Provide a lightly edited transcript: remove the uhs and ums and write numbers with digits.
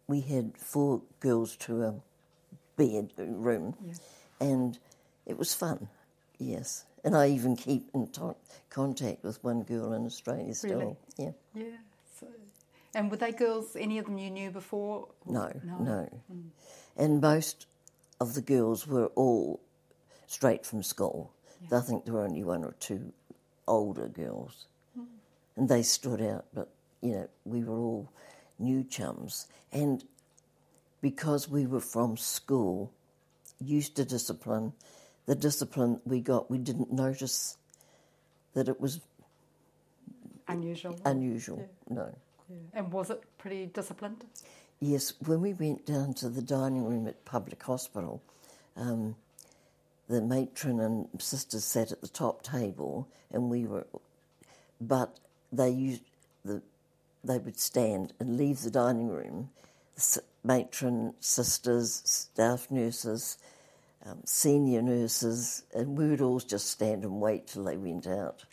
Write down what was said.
we had 4 girls to a bedroom, and it was fun, yes. And I even keep in contact with one girl in Australia still. Really? Yeah. Yeah. So, and were they girls, any of them you knew before? No. And most of the girls were all straight from school. I think there were only 1 or 2 older girls. And they stood out, but, we were all new chums. And because we were from school, used to discipline, the discipline we got, we didn't notice that it was Unusual? No. Yeah. And was it pretty disciplined? Yes, when we went down to the dining room at Public Hospital, the matron and sisters sat at the top table, and but they would stand and leave the dining room. Matron, sisters, staff nurses, senior nurses, and we would all just stand and wait till they went out.